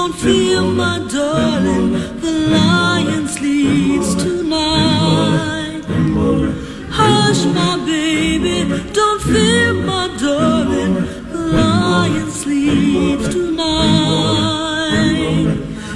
don't fear, my darling, the lion sleeps tonight. Hush, my baby, don't fear, my darling, the lion sleeps tonight.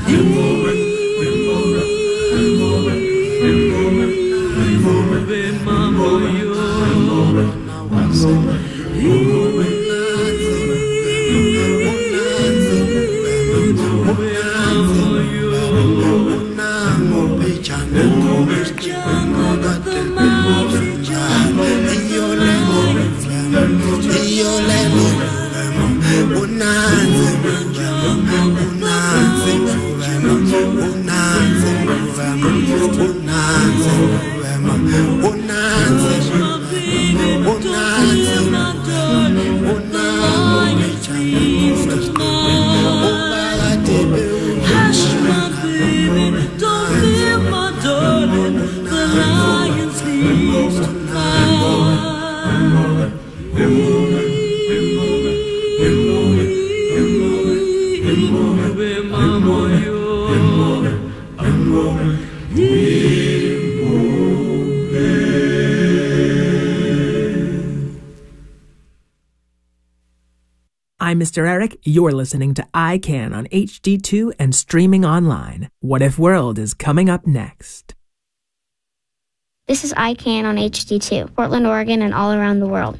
I'm Mr. Eric. You're listening to I Can on HD2 and streaming online. What If World is coming up next. This is I Can on HD2, Portland, Oregon, and all around the world.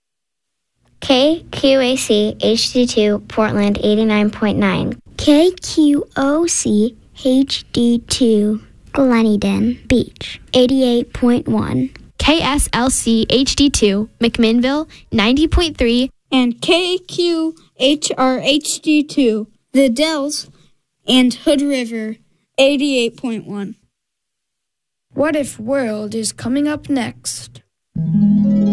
KQAC HD2, Portland 89.9. KQOC HD2, Gleneden Beach 88.1. KSLC HD2, McMinnville 90.3. And KQHR-HD2, The Dells, and Hood River, 88.1. What If World is coming up next.